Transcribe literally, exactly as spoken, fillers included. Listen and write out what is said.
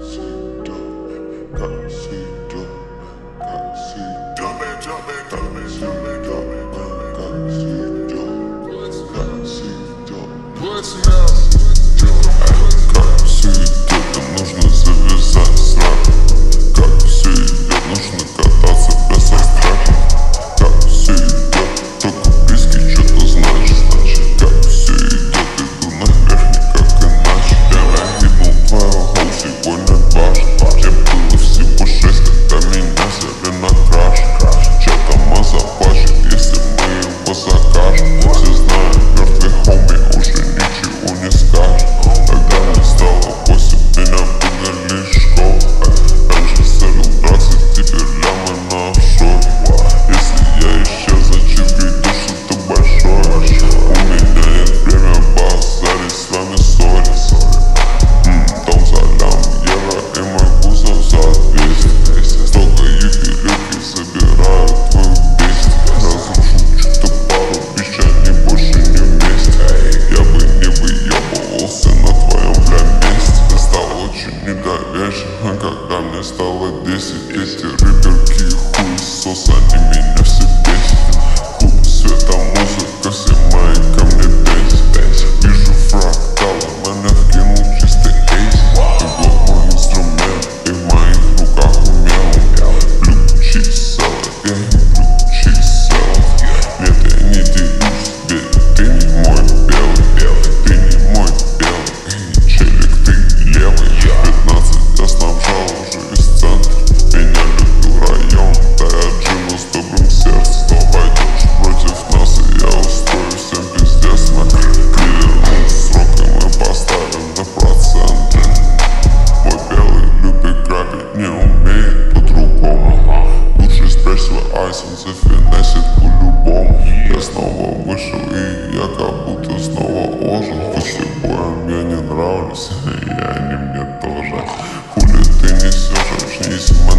Нужно завязать сразу. Как все идет, нужно кататься без страха. Как все идет, только близкий что-то значит. Как все идет, иду наверх, никак иначе. Я нагибнул твою голову, сегодня дважды. Мне было всего шесть, когда меня взяли на краш. Чё-то мы заплачем, если мы его закажем. Все знают, мертвый хоми уже ничего не скажет. Когда мне стало восемь, меня выгнали из школы. Раньше целил драться, теперь лямы на офшоре. Если я исчез, значит грядет что-то большое. У меня нет времени базарить с вами ссориться. Дом за лям евро и мой кузов за двести. Столько юбилейки забирают твою бесть. Разрушу что-то пару бич, они больше не вместе. Я бы не выебывался на твоем бля месте. Я стал очень недоверчивым, когда мне стало десять. Эти рэперки и хуесос, они меня все бесят. Клуб света, музыка, все мои ко мне бесят. Вижу фракталы, меня вкинул чистый эйс. Его мой инструмент, и в моих руках умел. Ключи целых, я им ключи целых. Нет, я не делюсь, ведь ты не мой белый. Ты не мой белый, эй, челик, ты левый. Пятнадцать я снабжал уже весь центр. Меня любил район, да я джину с добрым сердцем. Что пойдешь против нас, и я устрою всем пиздец. Не вернул срок, и мы поставим на проценты. Мой белый любит грабить, не умеет по-другому. Лучше спрячь свой айс, он зафинесит по-любому. Я снова вышел, и я как будто снова ожил. После боя мне не нравлюсь, и они мне тоже. Хули ты несешь, очнись,